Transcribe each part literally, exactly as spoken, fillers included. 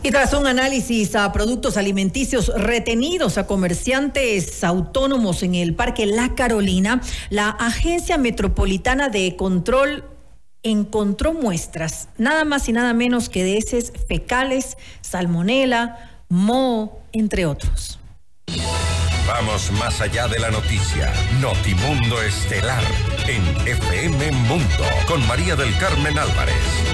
Y tras un análisis a productos alimenticios retenidos a comerciantes autónomos en el Parque La Carolina, la Agencia Metropolitana de Control encontró muestras, nada más y nada menos que de heces fecales, salmonela, moho, entre otros. Vamos más allá de la noticia. Notimundo Estelar en F M Mundo con María del Carmen Álvarez.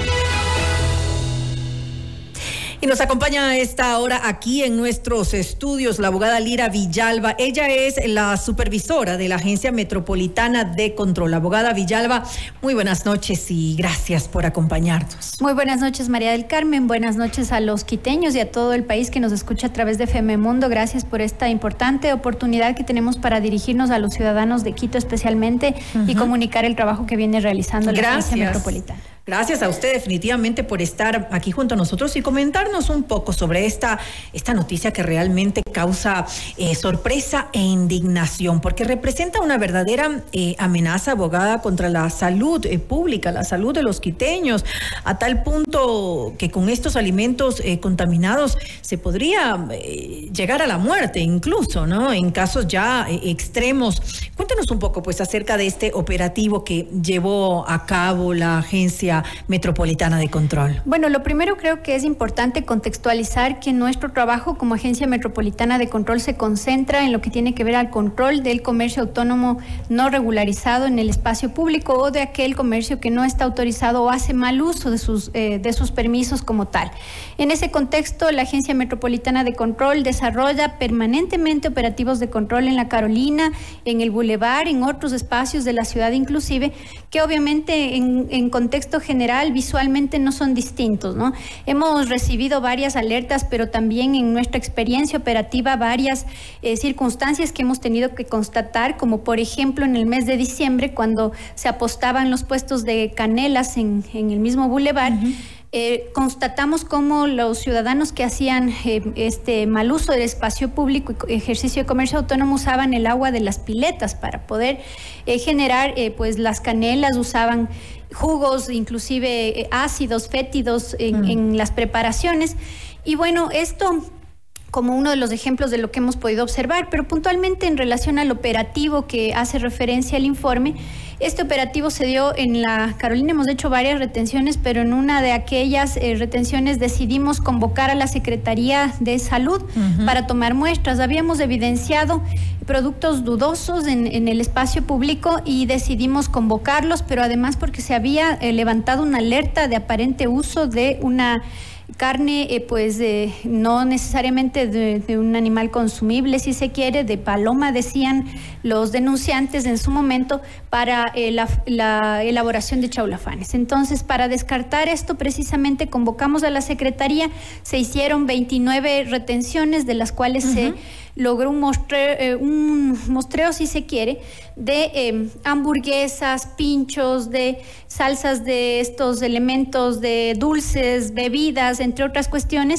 Y nos acompaña a esta hora aquí en nuestros estudios la abogada Lira Villalba. Ella es la supervisora de la Agencia Metropolitana de Control. Abogada Villalba, muy buenas noches y gracias por acompañarnos. Muy buenas noches, María del Carmen. Buenas noches a los quiteños y a todo el país que nos escucha a través de F M Mundo. Gracias por esta importante oportunidad que tenemos para dirigirnos a los ciudadanos de Quito especialmente uh-huh. y comunicar el trabajo que viene realizando la gracias. Agencia Metropolitana. Gracias a usted definitivamente por estar aquí junto a nosotros y comentarnos un poco sobre esta, esta noticia que realmente causa eh, sorpresa e indignación, porque representa una verdadera eh, amenaza, abogada, contra la salud eh, pública, la salud de los quiteños, a tal punto que con estos alimentos eh, contaminados se podría eh, llegar a la muerte incluso, ¿no? En casos ya eh, extremos. Cuéntanos un poco pues acerca de este operativo que llevó a cabo la Agencia Metropolitana de Control. Bueno, lo primero creo que es importante contextualizar que nuestro trabajo como Agencia Metropolitana de Control se concentra en lo que tiene que ver al control del comercio autónomo no regularizado en el espacio público o de aquel comercio que no está autorizado o hace mal uso de sus, eh, de sus permisos como tal. En ese contexto, la Agencia Metropolitana de Control desarrolla permanentemente operativos de control en La Carolina, en el Boulevard, en otros espacios de la ciudad inclusive, que obviamente en, en contexto general visualmente no son distintos, ¿no? Hemos recibido varias alertas, pero también en nuestra experiencia operativa varias eh, circunstancias que hemos tenido que constatar, como por ejemplo en el mes de diciembre cuando se apostaban los puestos de canelas en, en el mismo Boulevard. Uh-huh. Eh, constatamos cómo los ciudadanos que hacían eh, este mal uso del espacio público y ejercicio de comercio autónomo usaban el agua de las piletas para poder eh, generar eh, pues las canelas, usaban jugos, inclusive eh, ácidos, fétidos en, mm. en las preparaciones. Y bueno, esto como uno de los ejemplos de lo que hemos podido observar, pero puntualmente en relación al operativo que hace referencia al informe, este operativo se dio en La Carolina, hemos hecho varias retenciones, pero en una de aquellas eh, retenciones decidimos convocar a la Secretaría de Salud uh-huh. para tomar muestras. Habíamos evidenciado productos dudosos en, en el espacio público y decidimos convocarlos, pero además porque se había eh, levantado una alerta de aparente uso de una carne, eh, pues eh, no necesariamente de, de un animal consumible, si se quiere, de paloma, decían los denunciantes en su momento, para eh, la, la elaboración de chaulafanes. Entonces, para descartar esto, precisamente convocamos a la Secretaría, se hicieron veintinueve retenciones, de las cuales uh-huh. se logró un mostreo, eh, un mostreo, si se quiere, de eh, hamburguesas, pinchos, de salsas de estos elementos, de dulces, bebidas, entre otras cuestiones,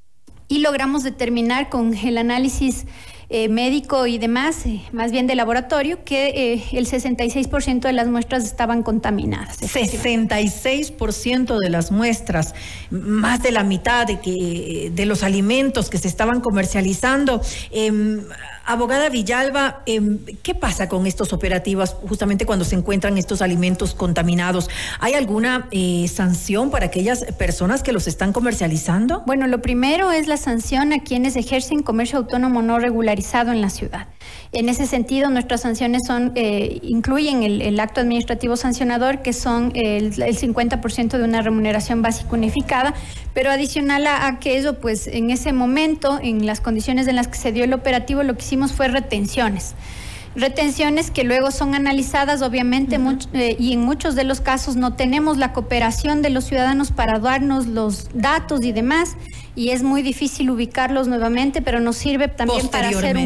y logramos determinar con el análisis eh, médico y demás, eh, más bien de laboratorio, que eh, el sesenta y seis por ciento de las muestras estaban contaminadas. sesenta y seis por ciento de las muestras, más de la mitad de, que, de los alimentos que se estaban comercializando. Eh, Abogada Villalba, eh, ¿qué pasa con estos operativos justamente cuando se encuentran estos alimentos contaminados? ¿Hay alguna eh, sanción para aquellas personas que los están comercializando? Bueno, lo primero es la sanción a quienes ejercen comercio autónomo no regularizado en la ciudad. En ese sentido, nuestras sanciones son eh, incluyen el, el acto administrativo sancionador, que son el, el cincuenta por ciento de una remuneración básica unificada, pero adicional a, a que eso, pues en ese momento, en las condiciones en las que se dio el operativo, lo que hicimos fue retenciones. Retenciones que luego son analizadas, obviamente, uh-huh. much, eh, y en muchos de los casos no tenemos la cooperación de los ciudadanos para darnos los datos y demás, y es muy difícil ubicarlos nuevamente, pero nos sirve también para hacer un,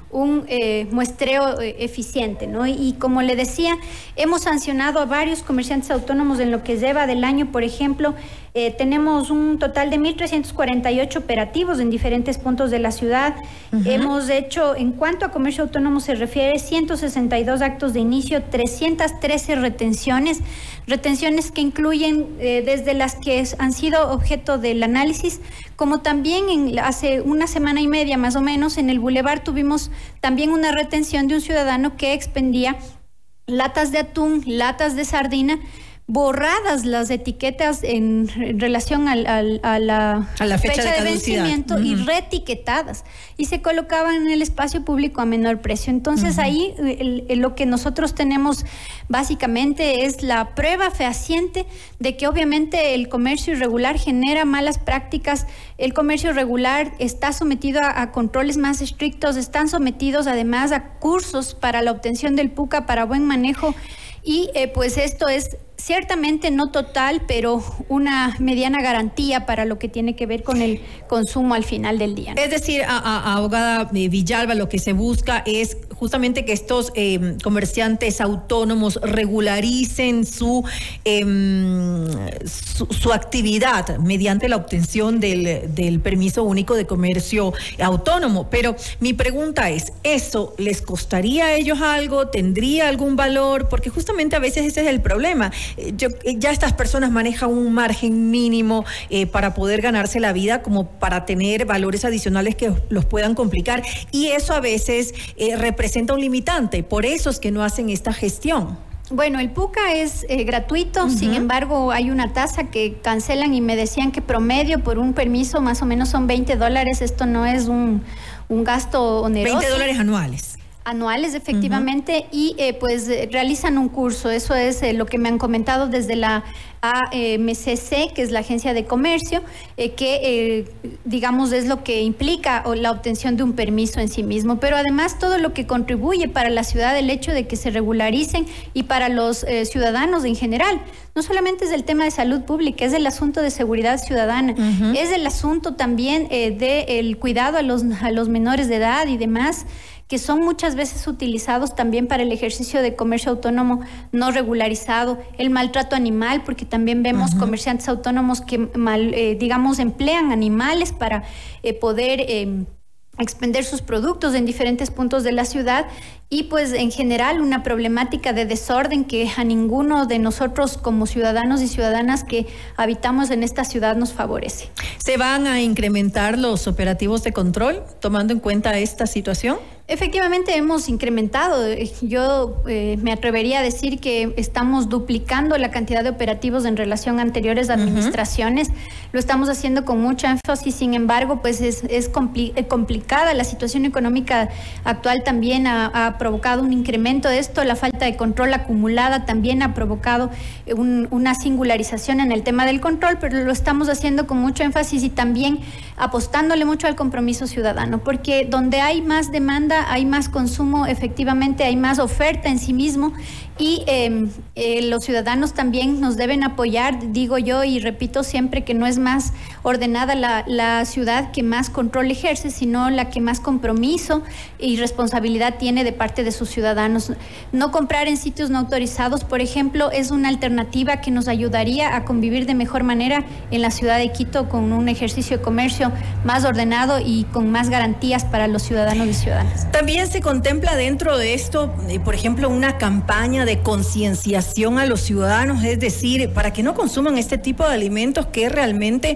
un eh, muestreo eh, eficiente, ¿no? Y, y como le decía, hemos sancionado a varios comerciantes autónomos en lo que lleva del año. Por ejemplo, eh, tenemos un total de mil trescientos cuarenta y ocho operativos en diferentes puntos de la ciudad. Uh-huh. Hemos hecho, en cuanto a comercio autónomo se refiere, ciento sesenta y dos actos de inicio, trescientas trece retenciones, retenciones que incluyen eh, desde las que han sido objeto del análisis, como también en, hace una semana y media más o menos en el Boulevard tuvimos también una retención de un ciudadano que expendía latas de atún, latas de sardina, borradas las etiquetas en relación al, al, a la, a la fecha, fecha de, de vencimiento uh-huh. y reetiquetadas, y se colocaban en el espacio público a menor precio. Entonces uh-huh. ahí el, el, lo que nosotros tenemos básicamente es la prueba fehaciente de que obviamente el comercio irregular genera malas prácticas. El comercio regular está sometido a, a controles más estrictos, están sometidos además a cursos para la obtención del PUCA para buen manejo, y eh, pues esto es ciertamente no total, pero una mediana garantía para lo que tiene que ver con el consumo al final del día, ¿no? Es decir, a, a, abogada Villalba, lo que se busca es justamente que estos eh, comerciantes autónomos regularicen su, eh, su, su actividad mediante la obtención del, del permiso único de comercio autónomo. Pero mi pregunta es, ¿eso les costaría a ellos algo? ¿Tendría algún valor? Porque justamente a veces ese es el problema. Yo, ya estas personas manejan un margen mínimo eh, para poder ganarse la vida, como para tener valores adicionales que los puedan complicar, y eso a veces eh, representa un limitante. Por eso es que no hacen esta gestión. Bueno, el PUCA es eh, gratuito, uh-huh. sin embargo hay una tasa que cancelan y me decían que promedio por un permiso más o menos son veinte dólares. Esto no es un, un gasto oneroso. veinte dólares anuales. Anuales, efectivamente, uh-huh. y eh, pues eh, realizan un curso. Eso es eh, lo que me han comentado desde la A M C C, que es la Agencia de Comercio, eh, que eh, digamos es lo que implica o la obtención de un permiso en sí mismo, pero además todo lo que contribuye para la ciudad, el hecho de que se regularicen, y para los eh, ciudadanos en general. No solamente es el tema de salud pública, es el asunto de seguridad ciudadana, uh-huh. es el asunto también eh, del cuidado a los, a los menores de edad y demás, que son muchas veces utilizados también para el ejercicio de comercio autónomo no regularizado, el maltrato animal, porque también vemos uh-huh. comerciantes autónomos que, mal, eh, digamos, emplean animales para eh, poder eh, expender sus productos en diferentes puntos de la ciudad, y pues en general una problemática de desorden que a ninguno de nosotros como ciudadanos y ciudadanas que habitamos en esta ciudad nos favorece. ¿Se van a incrementar los operativos de control tomando en cuenta esta situación? Efectivamente hemos incrementado. Yo eh, me atrevería a decir que estamos duplicando la cantidad de operativos en relación a anteriores administraciones. Uh-huh. Lo estamos haciendo con mucho énfasis. Sin embargo, pues es, es compli- complicada la situación económica actual. También ha, ha provocado un incremento de esto. La falta de control acumulada también ha provocado un, una singularización en el tema del control, pero lo estamos haciendo con mucho énfasis y también apostándole mucho al compromiso ciudadano, porque donde hay más demanda hay más consumo, efectivamente hay más oferta en sí mismo, y eh, eh, los ciudadanos también nos deben apoyar, digo yo y repito siempre, que no es más ordenada la, la ciudad que más control ejerce, sino la que más compromiso y responsabilidad tiene de parte de sus ciudadanos. No comprar en sitios no autorizados, por ejemplo, es una alternativa que nos ayudaría a convivir de mejor manera en la ciudad de Quito, con un ejercicio de comercio más ordenado y con más garantías para los ciudadanos y ciudadanas. También se contempla dentro de esto, eh, por ejemplo, una campaña de concienciación a los ciudadanos, es decir, para que no consuman este tipo de alimentos que realmente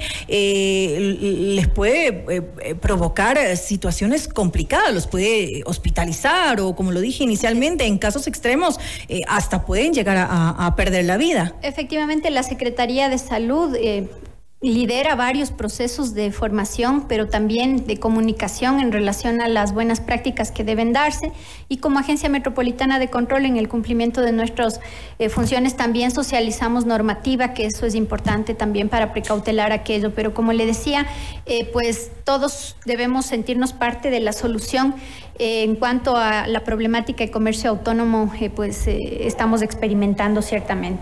eh, les puede eh, provocar situaciones complicadas, los puede hospitalizar o, como lo dije inicialmente, en casos extremos eh, hasta pueden llegar a, a perder la vida. Efectivamente, la Secretaría de Salud eh, lidera varios procesos de formación, pero también de comunicación en relación a las buenas prácticas que deben darse, y como Agencia Metropolitana de Control, en el cumplimiento de nuestras eh, funciones, también socializamos normativa, que eso es importante también para precautelar aquello. Pero como le decía, eh, pues todos debemos sentirnos parte de la solución. Eh, en cuanto a la problemática de comercio autónomo, eh, pues eh, estamos experimentando ciertamente.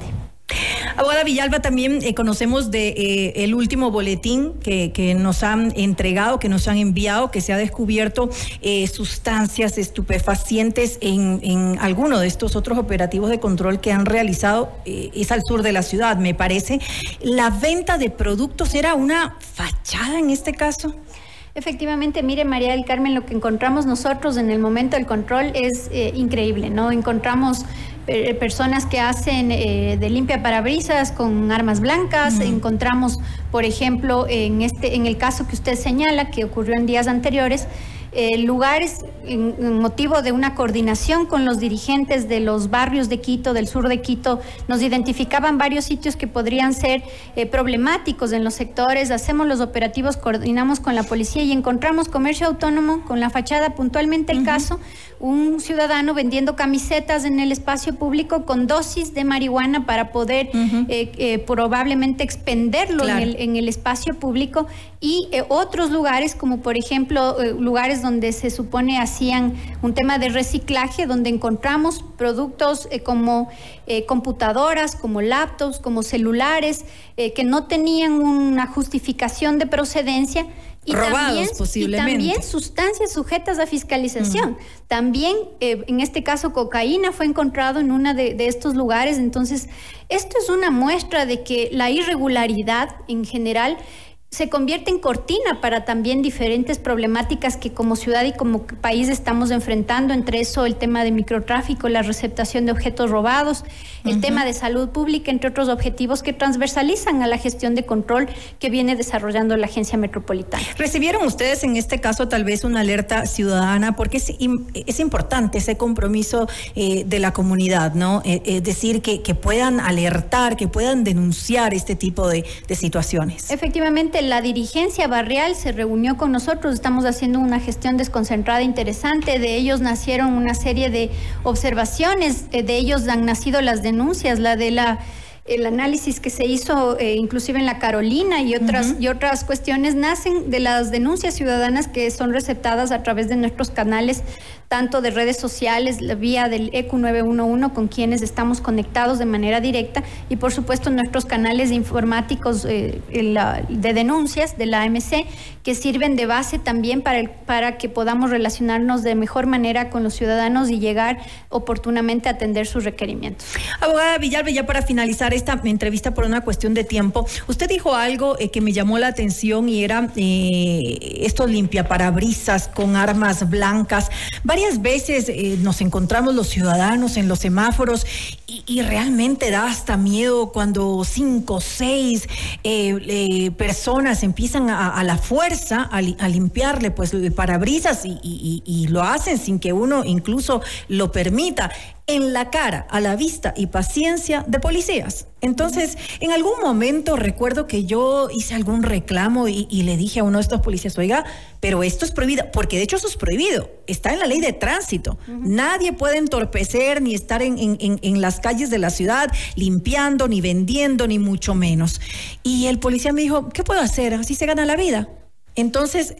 Abogada Villalba, también eh, conocemos de eh, el último boletín que, que nos han entregado, que nos han enviado, que se ha descubierto eh, sustancias estupefacientes en, en alguno de estos otros operativos de control que han realizado, eh, es al sur de la ciudad, me parece. ¿La venta de productos era una fachada en este caso? Efectivamente, mire, María del Carmen, lo que encontramos nosotros en el momento del control es eh, increíble, ¿no? Encontramos eh, personas que hacen eh, de limpia parabrisas con armas blancas. Uh-huh. Encontramos, por ejemplo, en este, en el caso que usted señala, que ocurrió en días anteriores, Eh, lugares en, en motivo de una coordinación con los dirigentes de los barrios de Quito, del sur de Quito, nos identificaban varios sitios que podrían ser eh, problemáticos en los sectores. Hacemos los operativos, coordinamos con la policía y encontramos comercio autónomo con la fachada, puntualmente el uh-huh. caso, un ciudadano vendiendo camisetas en el espacio público con dosis de marihuana para poder uh-huh. eh, eh, probablemente expenderlo claro. en, el, en el espacio público, y eh, otros lugares como por ejemplo eh, lugares donde se supone hacían un tema de reciclaje, donde encontramos productos eh, como eh, computadoras, como laptops, como celulares, eh, que no tenían una justificación de procedencia. Y robados también, posiblemente. Y también sustancias sujetas a fiscalización. Uh-huh. También, eh, en este caso, cocaína fue encontrado en uno de, de estos lugares. Entonces, esto es una muestra de que la irregularidad en general se convierte en cortina para también diferentes problemáticas que como ciudad y como país estamos enfrentando, entre eso el tema de microtráfico, la receptación de objetos robados, el uh-huh. tema de salud pública, entre otros objetivos que transversalizan a la gestión de control que viene desarrollando la Agencia Metropolitana. ¿Recibieron ustedes en este caso tal vez una alerta ciudadana? Porque es, es importante ese compromiso eh, de la comunidad, ¿no? Eh, es decir, que, que puedan alertar, que puedan denunciar este tipo de, de situaciones. Efectivamente, la dirigencia barrial se reunió con nosotros, estamos haciendo una gestión desconcentrada interesante, de ellos nacieron una serie de observaciones, de ellos han nacido las denuncias, la de la el análisis que se hizo eh, inclusive en la Carolina y otras, uh-huh. y otras cuestiones nacen de las denuncias ciudadanas que son receptadas a través de nuestros canales, tanto de redes sociales, la vía del E Q nueve uno uno, con quienes estamos conectados de manera directa, y por supuesto nuestros canales informáticos eh, la, de denuncias de la A M C, que sirven de base también para, el, para que podamos relacionarnos de mejor manera con los ciudadanos y llegar oportunamente a atender sus requerimientos. Abogada Villalba, ya para finalizar esta entrevista por una cuestión de tiempo, usted dijo algo eh, que me llamó la atención y era eh, estos limpiaparabrisas con armas blancas. Varias veces eh, nos encontramos los ciudadanos en los semáforos y, y realmente da hasta miedo cuando cinco o seis eh, eh, personas empiezan a, a la fuerza a, li, a limpiarle pues el parabrisas y, y, y, y lo hacen sin que uno incluso lo permita, en la cara, a la vista y paciencia de policías. Entonces, en algún momento recuerdo que yo hice algún reclamo y, y le dije a uno de estos policías, oiga, pero esto es prohibido, porque de hecho eso es prohibido, está en la ley de tránsito. Uh-huh. Nadie puede entorpecer ni estar en, en, en, en las calles de la ciudad limpiando, ni vendiendo, ni mucho menos. Y el policía me dijo, ¿qué puedo hacer? Así se gana la vida. Entonces,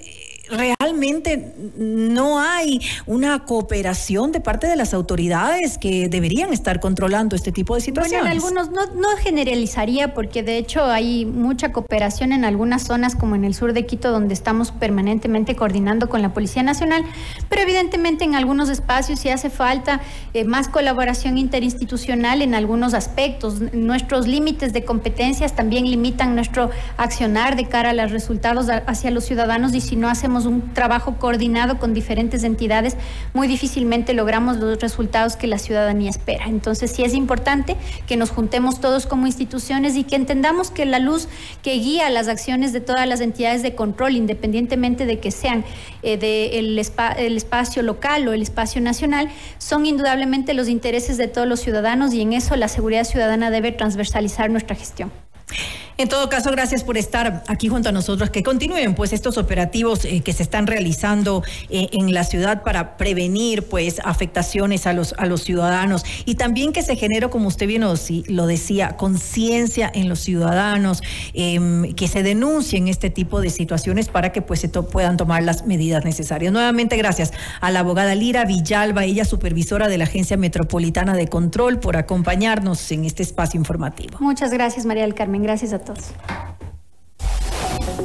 realmente no hay una cooperación de parte de las autoridades que deberían estar controlando este tipo de situaciones. Bueno, en algunos no, no generalizaría, porque de hecho hay mucha cooperación en algunas zonas como en el sur de Quito, donde estamos permanentemente coordinando con la Policía Nacional, pero evidentemente en algunos espacios sí hace falta eh, más colaboración interinstitucional en algunos aspectos. Nuestros límites de competencias también limitan nuestro accionar de cara a los resultados hacia los ciudadanos, y si no hacemos un trabajo coordinado con diferentes entidades, muy difícilmente logramos los resultados que la ciudadanía espera. Entonces sí es importante que nos juntemos todos como instituciones y que entendamos que la luz que guía las acciones de todas las entidades de control, independientemente de que sean eh, del spa, el espacio local o el espacio nacional, son indudablemente los intereses de todos los ciudadanos, y en eso la seguridad ciudadana debe transversalizar nuestra gestión. En todo caso, gracias por estar aquí junto a nosotros. Que continúen pues estos operativos eh, que se están realizando eh, en la ciudad para prevenir pues afectaciones a los a los ciudadanos, y también que se genere, como usted bien lo, lo decía, conciencia en los ciudadanos, eh, que se denuncien este tipo de situaciones para que pues se to puedan tomar las medidas necesarias. Nuevamente gracias a la abogada Lira Villalba, ella supervisora de la Agencia Metropolitana de Control, por acompañarnos en este espacio informativo. Muchas gracias, María del Carmen. Gracias a todos.